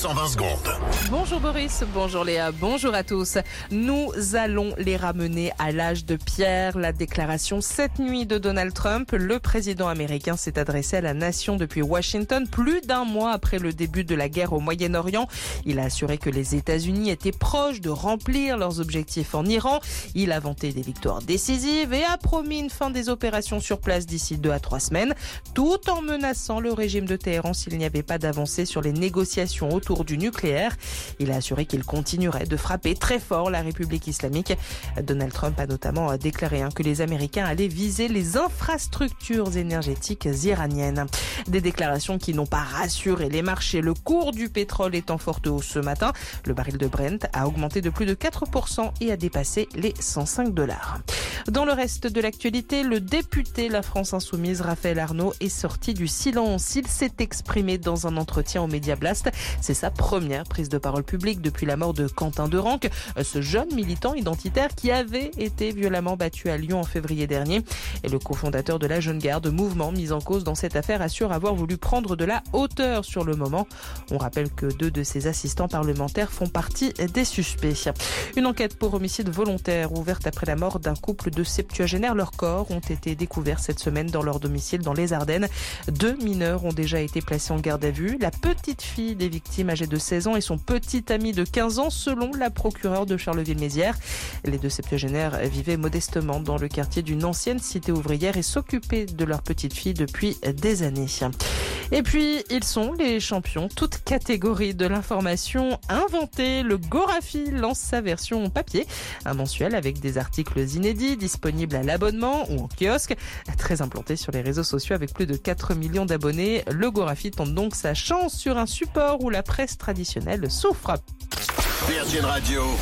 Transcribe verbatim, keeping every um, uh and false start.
cent vingt secondes. Bonjour Boris, bonjour Léa, bonjour à tous. Nous allons les ramener à l'âge de pierre. La déclaration cette nuit de Donald Trump, le président américain s'est adressé à la nation depuis Washington plus d'un mois après le début de la guerre au Moyen-Orient. Il a assuré que les États-Unis étaient proches de remplir leurs objectifs en Iran. Il a vanté des victoires décisives et a promis une fin des opérations sur place d'ici deux à trois semaines, tout en menaçant le régime de Téhéran s'il n'y avait pas d'avancée sur les négociations autour du nucléaire. Il a assuré qu'il continuerait de frapper très fort la République islamique. Donald Trump a notamment déclaré que les Américains allaient viser les infrastructures énergétiques iraniennes. Des déclarations qui n'ont pas rassuré les marchés. Le cours du pétrole est en forte hausse ce matin. Le baril de Brent a augmenté de plus de quatre pour cent et a dépassé les cent cinq dollars. Dans le reste de l'actualité, le député La France Insoumise, Raphaël Arnaud, est sorti du silence. Il s'est exprimé dans un entretien au Média Blast. C'est sa première prise de parole publique depuis la mort de Quentin Derenque, ce jeune militant identitaire qui avait été violemment battu à Lyon en février dernier. Et le cofondateur de la Jeune Garde, mouvement mis en cause dans cette affaire, assure avoir voulu prendre de la hauteur sur le moment. On rappelle que deux de ses assistants parlementaires font partie des suspects. Une enquête pour homicide volontaire ouverte après la mort d'un couple de septuagénaires. Leurs corps ont été découverts cette semaine dans leur domicile dans les Ardennes. Deux mineurs ont déjà été placés en garde à vue. La petite fille des victimes, âgée de seize ans, et son petit ami de quinze ans, selon la procureure de Charleville-Mézières. Les deux septuagénaires vivaient modestement dans le quartier d'une ancienne cité ouvrière et s'occupaient de leur petite fille depuis des années. Et puis, ils sont les champions, toutes catégories de l'information inventée. Le Gorafi lance sa version papier, un mensuel avec des articles inédits disponibles à l'abonnement ou en kiosque. Très implanté sur les réseaux sociaux avec plus de quatre millions d'abonnés, le Gorafi tente donc sa chance sur un support où la presse traditionnelle souffre. Virgin Radio.